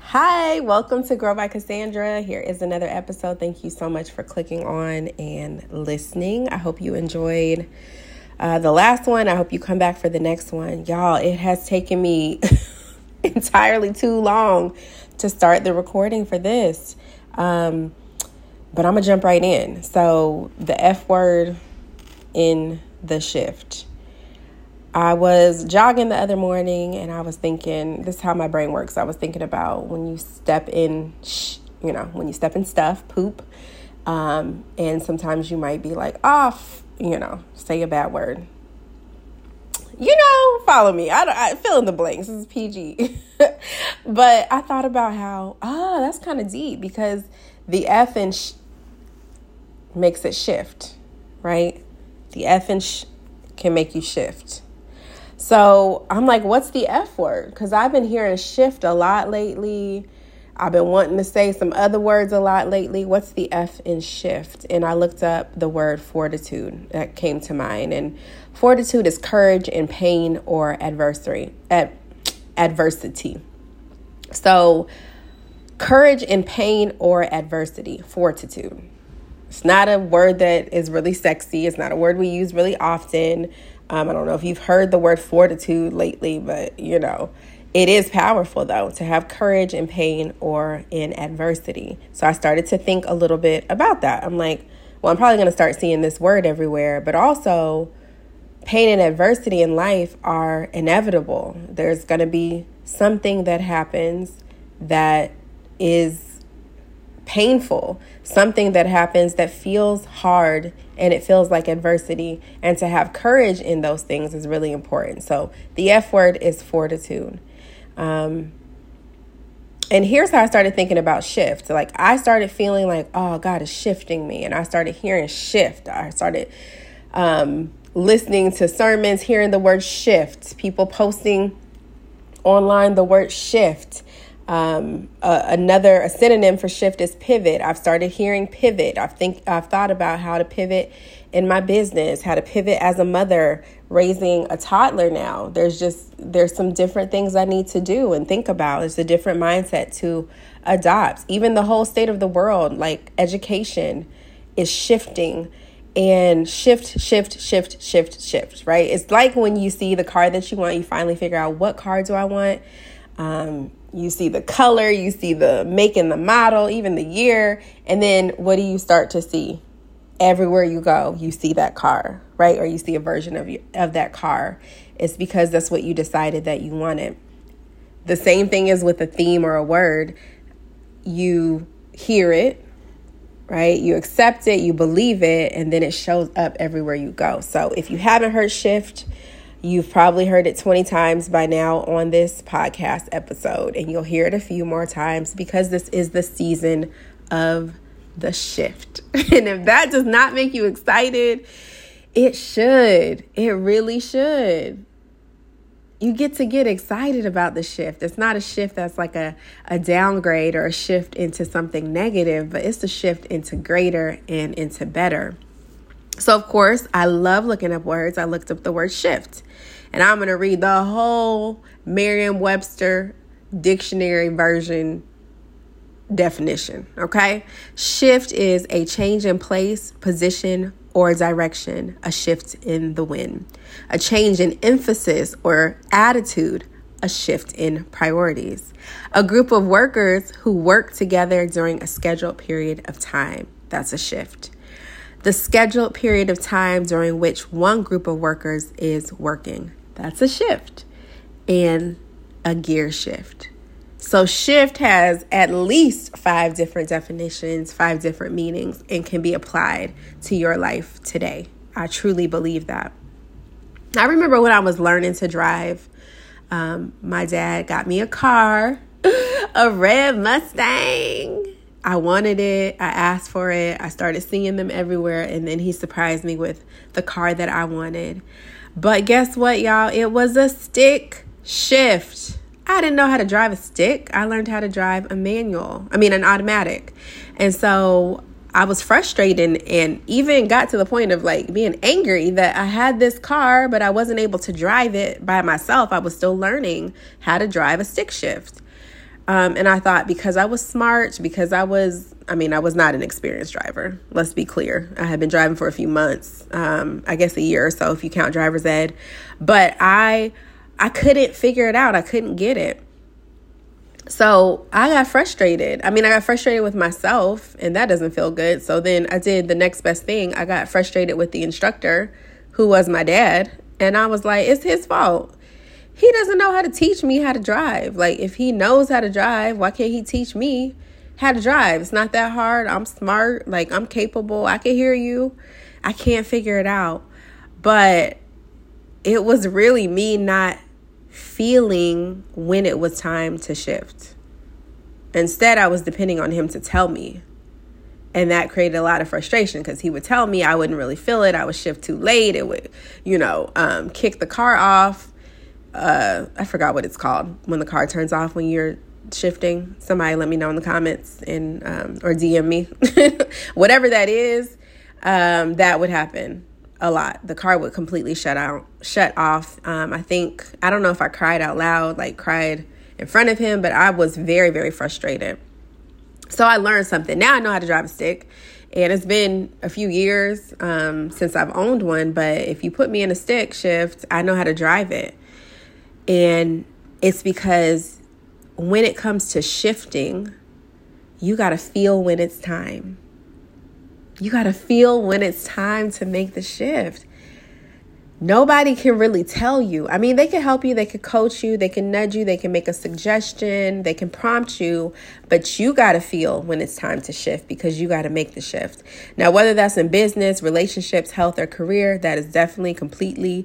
Hi, welcome to Grow by Cassandra. Here is another episode. Thank you so much for clicking on and listening. I hope you enjoyed the last one. I hope you come back for the next one. Y'all, it has taken me entirely too long to start the recording for this. But I'm going to jump right in. So the F word in the shift. I was jogging the other morning and I was thinking, this is how my brain works. I was thinking about when you step in, when you step in stuff, poop. And sometimes you might be like, say a bad word. Follow me. I fill in the blanks. This is PG. But I thought about how, that's kind of deep because the F in makes it shift, right? The F in can make you shift. So I'm like, what's the F word? Because I've been hearing shift a lot lately. I've been wanting to say some other words a lot lately. What's the F in shift? And I looked up the word fortitude that came to mind. And fortitude is courage in pain or adversity. So courage in pain or adversity, fortitude. It's not a word that is really sexy. It's not a word we use really often. I don't know if you've heard the word fortitude lately, but, it is powerful, though, to have courage in pain or in adversity. So I started to think a little bit about that. I'm like, well, I'm probably going to start seeing this word everywhere, but also pain and adversity in life are inevitable. There's going to be something that happens that is painful, something that happens that feels hard and it feels like adversity, and to have courage in those things is really important. So the F word is fortitude. And here's how I started thinking about shift. Like I started feeling like, oh, God is shifting me. And I started hearing shift. I started listening to sermons, hearing the word shift, people posting online the word shift. A synonym for shift is pivot. I've started hearing pivot. I've thought about how to pivot in my business, how to pivot as a mother raising a toddler now. There's some different things I need to do and think about. It's a different mindset to adopt. Even the whole state of the world, like education, is shifting. And shift, right? It's like when you see the car that you want, you finally figure out, what car do I want? You see the color, you see the make and the model, even the year. And then what do you start to see? Everywhere you go, you see that car, right? Or you see a version of that car. It's because that's what you decided that you wanted. The same thing is with a theme or a word. You hear it, right? You accept it, you believe it, and then it shows up everywhere you go. So if you haven't heard shift, you've probably heard it 20 times by now on this podcast episode, and you'll hear it a few more times because this is the season of the shift. And if that does not make you excited, it should. It really should. You get to get excited about the shift. It's not a shift that's like a downgrade or a shift into something negative, but it's a shift into greater and into better. So, of course, I love looking up words. I looked up the word shift, and I'm going to read the whole Merriam-Webster dictionary version definition, okay? Shift is a change in place, position, or direction, a shift in the wind, a change in emphasis or attitude, a shift in priorities, a group of workers who work together during a scheduled period of time. That's a shift. The scheduled period of time during which one group of workers is working. That's a shift. And a gear shift. So shift has at least 5 different definitions, 5 different meanings, and can be applied to your life today. I truly believe that. I remember when I was learning to drive, my dad got me a car, a red Mustang. I wanted it. I asked for it. I started seeing them everywhere. And then he surprised me with the car that I wanted. But guess what, y'all? It was a stick shift. I didn't know how to drive a stick. I learned how to drive an automatic. And so I was frustrated and even got to the point of like being angry that I had this car, but I wasn't able to drive it by myself. I was still learning how to drive a stick shift. And I thought because I was smart, because I was not an experienced driver. Let's be clear. I had been driving for a few months, I guess a year or so if you count driver's ed. But I couldn't figure it out. I couldn't get it. So I got frustrated. I got frustrated with myself, and that doesn't feel good. So then I did the next best thing. I got frustrated with the instructor, who was my dad. And I was like, it's his fault. He doesn't know how to teach me how to drive. Like, if he knows how to drive, why can't he teach me how to drive? It's not that hard. I'm smart. Like, I'm capable. I can hear you. I can't figure it out. But it was really me not feeling when it was time to shift. Instead, I was depending on him to tell me. And that created a lot of frustration because he would tell me, I wouldn't really feel it. I would shift too late. It would, kick the car off. I forgot what it's called when the car turns off when you're shifting. Somebody let me know in the comments and or DM me. Whatever that is, that would happen a lot. The car would completely shut off. I don't know if I cried out loud, like cried in front of him, but I was very, very frustrated. So I learned something. Now I know how to drive a stick. And it's been a few years since I've owned one. But if you put me in a stick shift, I know how to drive it. And it's because when it comes to shifting, you got to feel when it's time. You got to feel when it's time to make the shift. Nobody can really tell you. They can help you. They can coach you. They can nudge you. They can make a suggestion. They can prompt you. But you got to feel when it's time to shift because you got to make the shift. Now, whether that's in business, relationships, health, or career, that is definitely completely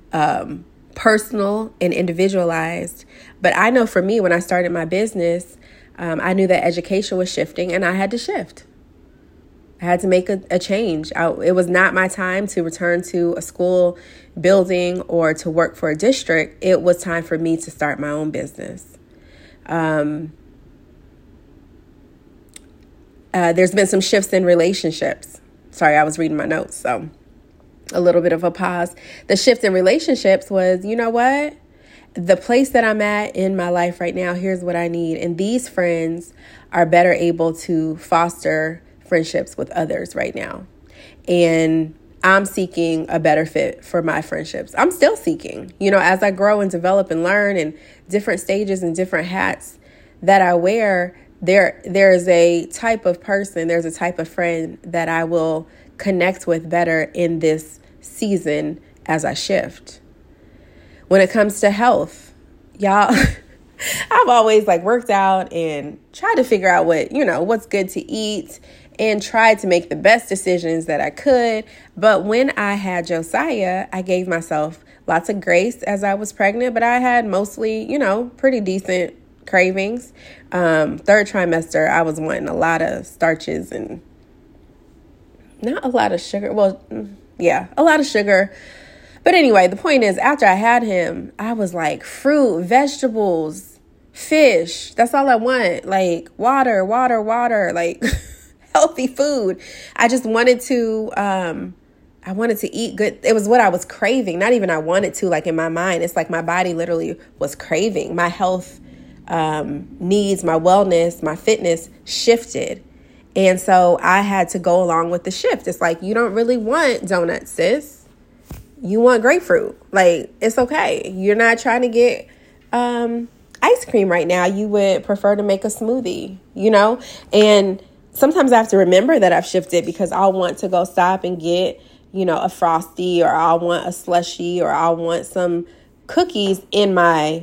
personal and individualized. But I know for me, when I started my business, I knew that education was shifting and I had to shift. I had to make a change. It was not my time to return to a school building or to work for a district. It was time for me to start my own business. There's been some shifts in relationships. Sorry, I was reading my notes, so a little bit of a pause. The shift in relationships was, you know what? The place that I'm at in my life right now, here's what I need. And these friends are better able to foster friendships with others right now. And I'm seeking a better fit for my friendships. I'm still seeking, as I grow and develop and learn and different stages and different hats that I wear, there's a type of person, there's a type of friend that I will connect with better in this season as I shift. When it comes to health, y'all, I've always worked out and tried to figure out what's good to eat and tried to make the best decisions that I could. But when I had Josiah, I gave myself lots of grace as I was pregnant, but I had mostly, pretty decent cravings. Third trimester, I was wanting a lot of starches and not a lot of sugar. Well, yeah, a lot of sugar. But anyway, the point is, after I had him, I was like, fruit, vegetables, fish. That's all I want. Water, healthy food. I just wanted to, I wanted to eat good. It was what I was craving. Not even I wanted to, in my mind. It's like my body literally was craving. My health needs, my wellness, my fitness shifted. And so I had to go along with the shift. It's like, you don't really want donuts, sis. You want grapefruit. It's okay. You're not trying to get ice cream right now. You would prefer to make a smoothie, And sometimes I have to remember that I've shifted because I'll want to go stop and get, a Frosty, or I'll want a slushie, or I'll want some cookies in my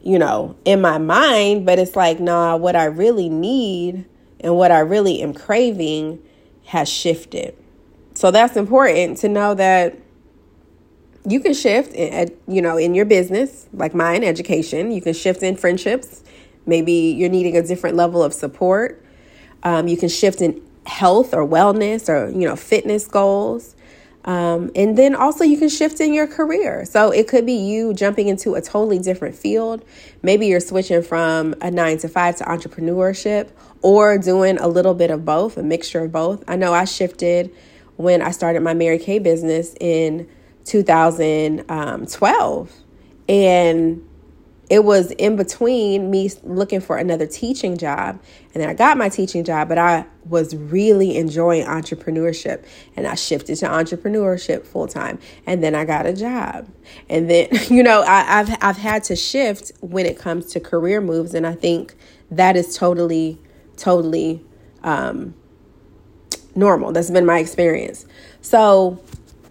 mind. But it's like, nah, what I really need and what I really am craving has shifted. So that's important to know that you can shift, in your business, like mine, education. You can shift in friendships. Maybe you're needing a different level of support. You can shift in health or wellness or, fitness goals. And then also you can shift in your career. So it could be you jumping into a totally different field. Maybe you're switching from a 9-to-5 to entrepreneurship, or doing a little bit of both, a mixture of both. I know I shifted when I started my Mary Kay business in 2012. And it was in between me looking for another teaching job. And then I got my teaching job, but I was really enjoying entrepreneurship. And I shifted to entrepreneurship full time. And then I got a job. And then, I've had to shift when it comes to career moves. And I think that is totally normal. That's been my experience. So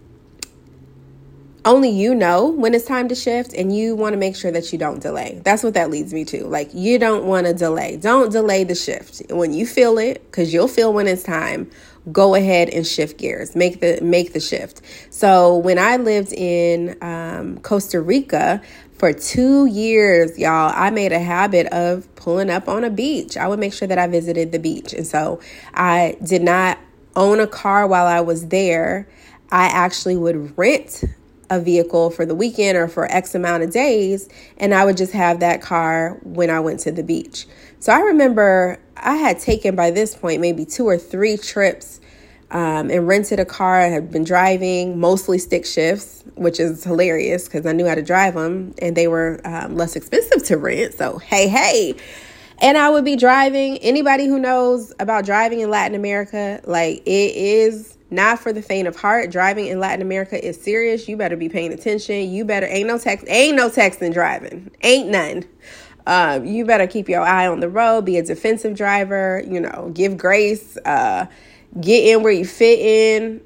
only you know when it's time to shift, and you want to make sure that you don't delay. That's what that leads me to. Like, you don't want to delay. Don't delay the shift. When you feel it, because you'll feel when it's time, go ahead and shift gears. Make the shift. So when I lived in Costa Rica for 2 years, y'all, I made a habit of pulling up on a beach. I would make sure that I visited the beach. And so I did not own a car while I was there. I actually would rent a vehicle for the weekend or for X amount of days, and I would just have that car when I went to the beach. So I remember I had taken, by this point, maybe 2 or 3 trips and rented a car. I had been driving mostly stick shifts, which is hilarious because I knew how to drive them, and they were less expensive to rent. So hey. And I would be driving. Anybody who knows about driving in Latin America, like, it is not for the faint of heart. Driving in Latin America is serious. You better be paying attention. Ain't no texting driving. Ain't none. You better keep your eye on the road. Be a defensive driver. Give grace. Get in where you fit in.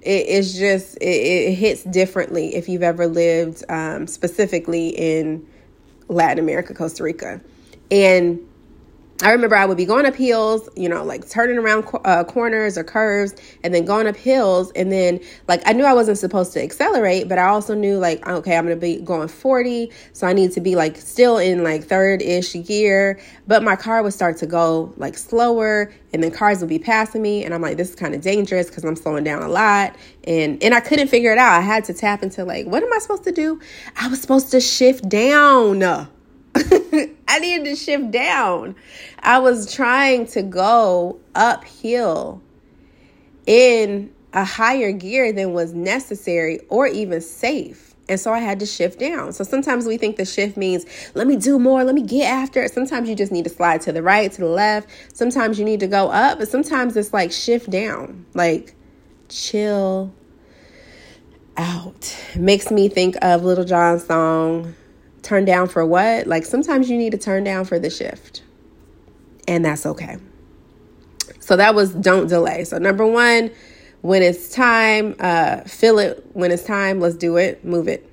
It hits differently if you've ever lived specifically in Latin America, Costa Rica. And I remember I would be going up hills, like turning around corners or curves, and then going up hills. And then, like, I knew I wasn't supposed to accelerate, but I also knew, like, okay, I'm going to be going 40. So I need to be, like, still in, like, third-ish gear. But my car would start to go, like, slower, and then cars would be passing me. And I'm like, this is kind of dangerous because I'm slowing down a lot. And I couldn't figure it out. I had to tap into, like, what am I supposed to do? I was supposed to shift down. I needed to shift down. I was trying to go uphill in a higher gear than was necessary or even safe. And so I had to shift down. So sometimes we think the shift means, let me do more, let me get after it. Sometimes you just need to slide to the right, to the left. Sometimes you need to go up, but sometimes it's like shift down, like chill out. It makes me think of Little John's song, Turn Down for What? Like, sometimes you need to turn down for the shift, and that's okay. So that was don't delay. So number 1, when it's time, feel it when it's time. Let's do it. Move it.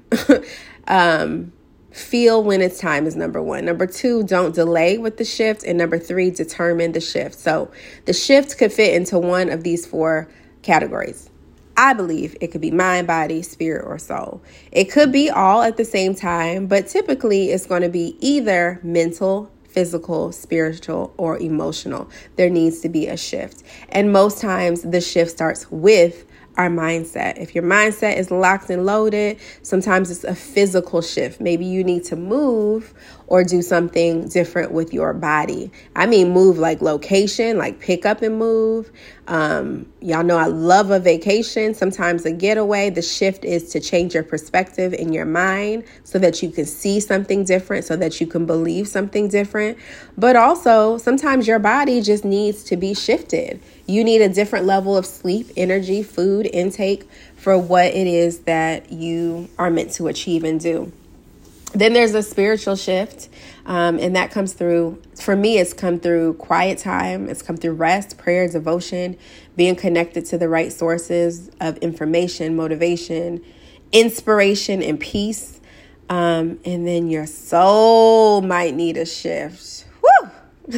Feel when it's time is number 1. Number 2, don't delay with the shift. And number 3, determine the shift. So the shift could fit into one of these 4 categories. I believe it could be mind, body, spirit, or soul. It could be all at the same time, but typically it's going to be either mental, physical, spiritual, or emotional. There needs to be a shift. And most times the shift starts with our mindset. If your mindset is locked and loaded, sometimes it's a physical shift. Maybe you need to move or do something different with your body. I mean, move like location, like pick up and move. Y'all know I love a vacation, sometimes a getaway. The shift is to change your perspective in your mind so that you can see something different, so that you can believe something different. But also, sometimes your body just needs to be shifted. You need a different level of sleep, energy, food intake for what it is that you are meant to achieve and do. Then there's a spiritual shift, and that comes through, for me, it's come through quiet time. It's come through rest, prayer, devotion, being connected to the right sources of information, motivation, inspiration, and peace. And then your soul might need a shift. Woo!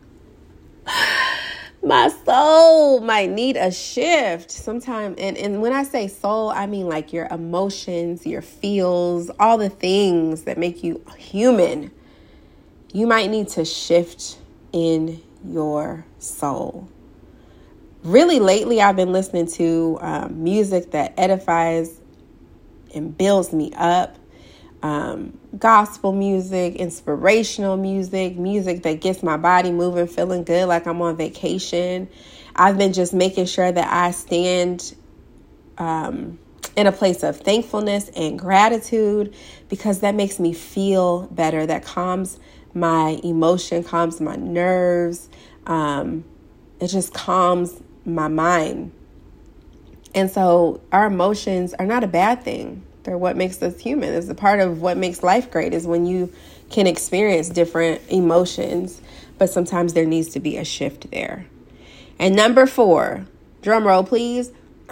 My soul might need a shift sometime. And when I say soul, I mean like your emotions, your feels, all the things that make you human. You might need to shift in your soul. Really lately, I've been listening to music that edifies and builds me up. Gospel music, inspirational music, music that gets my body moving, feeling good like I'm on vacation. I've been just making sure that I stand in a place of thankfulness and gratitude, because that makes me feel better. That calms my emotion, calms my nerves. It just calms my mind. And so our emotions are not a bad thing. They're what makes us human. It's a part of what makes life great, is when you can experience different emotions, but sometimes there needs to be a shift there. And number 4, drum roll, please.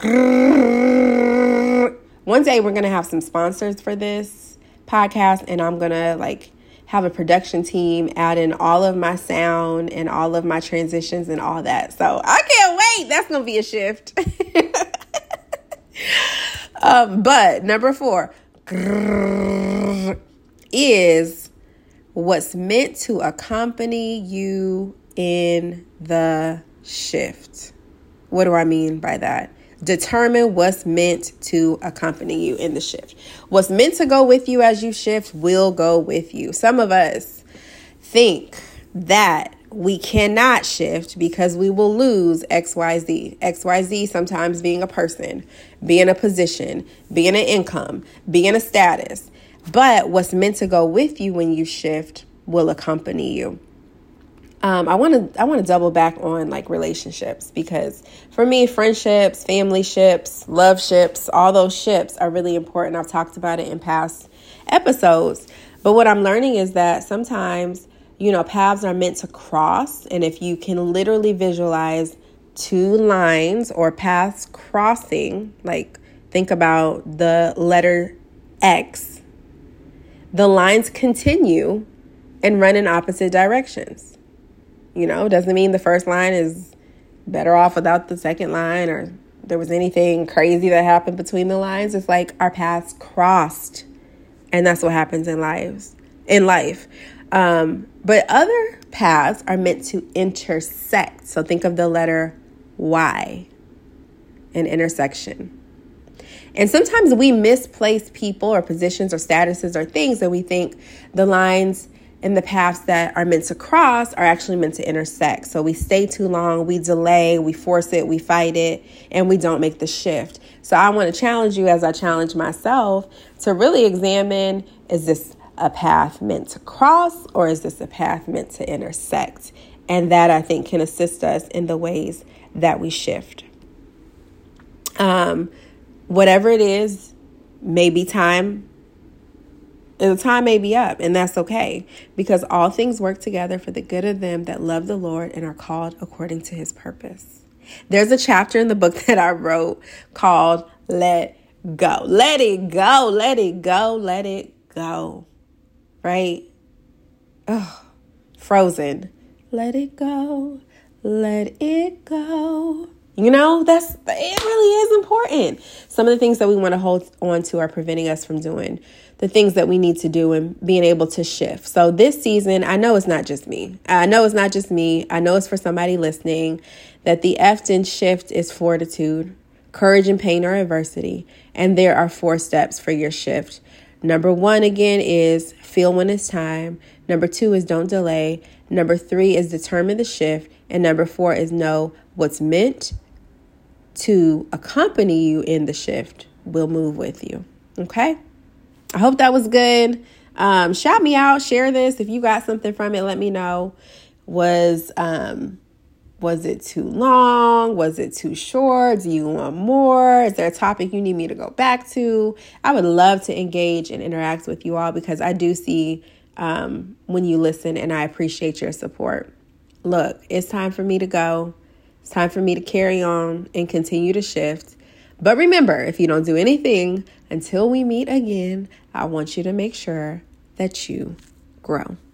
One day we're going to have some sponsors for this podcast, and I'm going to have a production team add in all of my sound and all of my transitions and all that. So I can't wait. That's going to be a shift. But number 4 is what's meant to accompany you in the shift. What do I mean by that? Determine what's meant to accompany you in the shift. What's meant to go with you as you shift will go with you. Some of us think that we cannot shift because we will lose XYZ. XYZ sometimes being a person, being a position, being an income, being a status. But what's meant to go with you when you shift will accompany you. I want to double back on relationships, because for me, friendships, family ships, love ships, all those ships are really important. I've talked about it in past episodes. But what I'm learning is that sometimes, paths are meant to cross. And if you can literally visualize 2 lines or paths crossing, think about the letter X, the lines continue and run in opposite directions. Doesn't mean the first line is better off without the second line, or there was anything crazy that happened between the lines. It's our paths crossed. And that's what happens in life. But other paths are meant to intersect. So think of the letter Y, an intersection. And sometimes we misplace people or positions or statuses or things, and we think the lines and the paths that are meant to cross are actually meant to intersect. So we stay too long, we delay, we force it, we fight it, and we don't make the shift. So I want to challenge you, as I challenge myself, to really examine, is this a path meant to cross, or is this a path meant to intersect? And that, I think, can assist us in the ways that we shift. Whatever it is, maybe time. The time may be up, and that's okay, because all things work together for the good of them that love the Lord and are called according to his purpose. There's a chapter in the book that I wrote called Let Go. Let it go, let it go, let it go. Right? Oh, Frozen. Let it go, let it go. It really is important. Some of the things that we want to hold on to are preventing us from doing the things that we need to do and being able to shift. So this season, I know it's not just me. I know it's for somebody listening, that the F in shift is fortitude, courage in pain or adversity. And there are 4 steps for your shift. Number 1, again, is feel when it's time. Number 2 is don't delay. Number 3 is determine the shift. And number 4 is know what's meant to accompany you in the shift will move with you. Okay? I hope that was good. Shout me out. Share this. If you got something from it, let me know. Was it too long? Was it too short? Do you want more? Is there a topic you need me to go back to? I would love to engage and interact with you all, because I do see when you listen, and I appreciate your support. Look, it's time for me to go. It's time for me to carry on and continue to shift. But remember, if you don't do anything until we meet again, I want you to make sure that you grow.